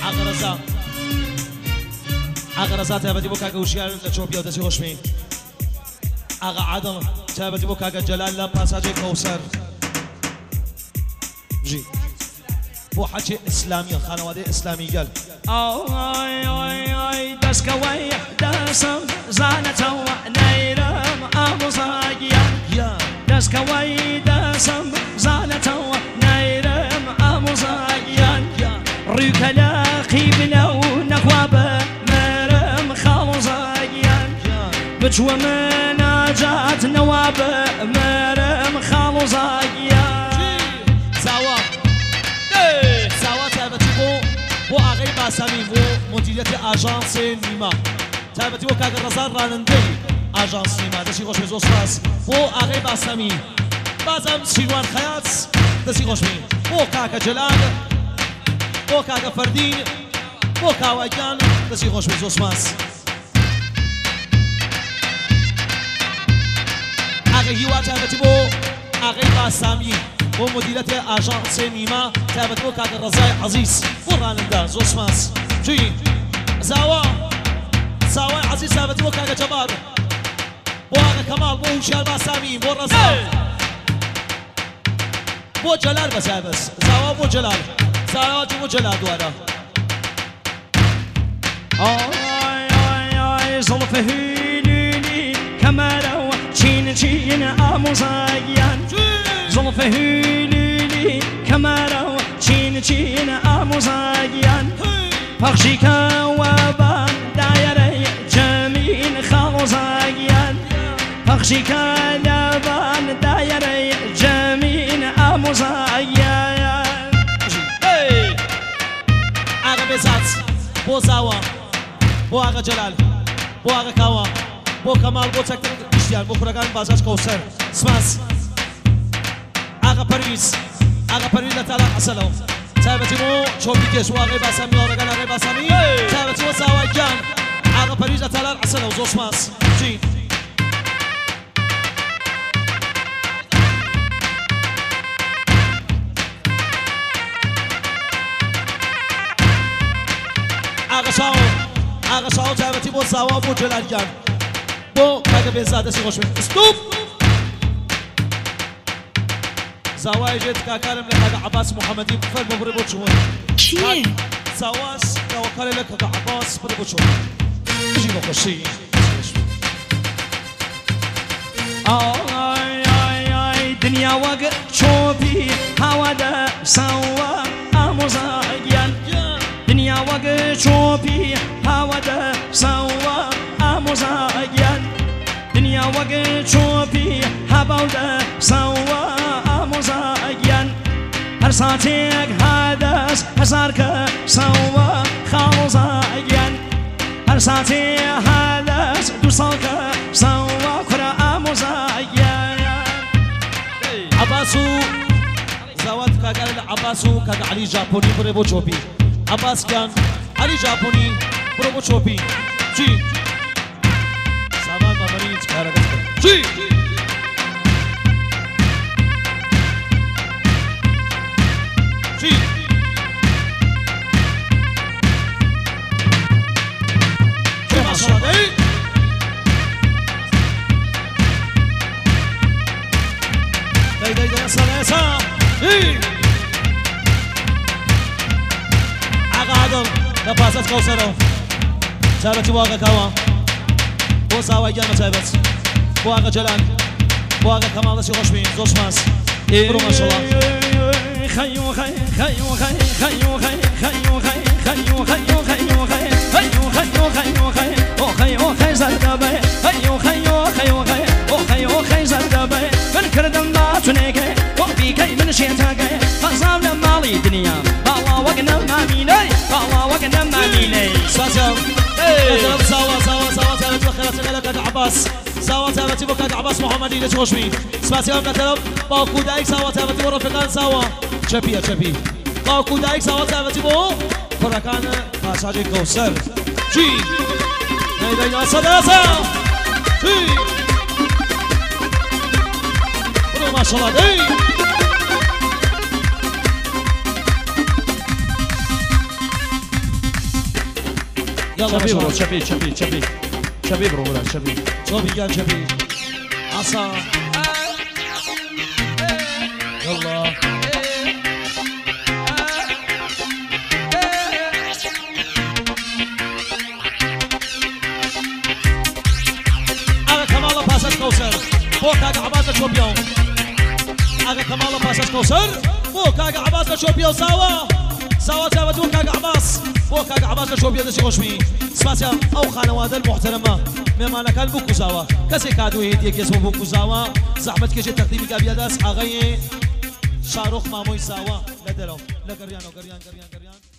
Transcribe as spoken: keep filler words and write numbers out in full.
عقل رزا عقل رزا تابتي بو كاكا وشيال لتشوبيا ودسي خوشمي عقل عدم تابتي بو كاكا جلال لا باساجي كوسر جي بو حكي اسلامي خانوادي اسلامي قال اي اي اي دسكوي دسم زانته نيرم ابو صاقيا يا دسكوي دسم زانته نيرم ابو صاقيا ريك لاقي بلو نكواب مرم خالو صاقيا بجوى مناجات نواب مرم خالو صاقيا سوا سوا تابتي بو بو اغي باسامي بو مديرية اجانس نيما تابتي بو كاكا رزار رانندي اجانس نيما دسي خوش بزوس راس بو اغي باسامي بازم شيروان خيات دسي خوش بي بو كاكا جلال بو كاكا فردين بو كاوايان دسي خوش بزوس ماس اغي هوا تابتي بو اغي باسامي بو مديرية اجانس نيما تابتي بو كاكا رزاي عزيز بو رانندا زوس ماس جي زاوا زاوا عزيز تابتي بو كاكا جبار بو اغا كمال بو هوشيال باسامي بو رزاي بو جلال بس بس زاوا بو جلال زاوا بو جلال دوارا اي اي اي زلفه هيليلي كمالو تشين تشين ابو صاقيا زلفه هيليلي كمالو تشين تشين ابو صاقيا فخشيكا وبان دايري جميل خالو صاقيا فخشيكا لبان دايري جميل ابو صاقيا اغا بزات بو زاوا بو اغا جلال بو اغا كاوا بو كمال بو تكتر اشتيال بو كرگان بازاش كوسر سماس اغا پرویز اغا پرویز لطالع عسلو تابتي مو شوبي كيس واغي باسامي ورقان اغي باسامي تابتي مو زاوا جان اغا پرویز لطالع عسلو زو سماس جي اغا شاو اغا شاو تابتي بو زاوا بو جلال جان بو كاكا بيزاد دسي خوش بي ستوب زاوا جيت كاكارم لك عباس محمدي بفرد ببري بوچون چیه؟ زاواس كاكارم لك عباس بري بوچون جي بخشي اي اي اي دنيا وقت شوفي هوا دا سوا ابو صاقيا دنيا وقت شوفي هوا دا سوا ابو صاقيا دنيا وقت شوفي هوا دا سوا ابو صاقيا هر ساعتك هدس هزارك سوا خالو صاقيا هر ساعتك هدس دوصالك سوا كرا ابو صاقيا عباسو زاوات كاكارم عباسو كاكا علي جابوني بري بوچوبي عباس كان علي جابوني بري بوچوبي جي سامان ما مريض كارا جي جي جي ما شاء الله داي داي داي يسار يسار اي عقا عدم لباسات كوسرو تابتي واقع كوا بو ساوا جانا تابت بو واقع جلال بو واقع كمال دسي خوش بين زوش ماس برو ما شاء الله خيو خي خيو خي خيو خي خيو خي خيو خيو خيو خي خيو خيو خيو خي او خيو خي زردبي خيو خيو خيو خي او خيو خي زردبي من كردم ما تنيكي وفي كي من شيتاكي فصام لمالي دنيا بالله وقنا ما ميني بالله وقنا ما ميني ساسم ايه سوا سوا سوا تابت بخيرات لك عباس سوا تابت بك عباس محمدي ليش خوش بين سباسي هم كتلم باكو دايك سوا تابت برفقان سوا چپی چپی باکو دایک سوا تابتی بو فرکان پاساج کوسر جی نه نه نه صداسا جی برو ماشاءالله دی يلا شبيب برو باشا شبيب شبيب شبيب شبيب برو ولا شبيب شوفي كان شبيب عصا يلا اغا كمالا باساج كوسر فوق اغا عباسة شوبيون اغا كمالا باساج كوسر فوق اغا عباسة شوبيون ساوا ساوا ساوا فوق اغا عباس فوق اغا عباسة شوبيون دسي خوشمي سپاسیا او خانواده المحترمه مهمانەکان بۆ کوزاوە کەسێک کادوی هێدیەک کێسەوە بۆ کوزاوە زەحمەت کێشێت تەقدیمی کابیاداس ئاغای شارۆخ مامۆی زاوە لە دەرەوە لە گەریان و گەریان گەریان گەریان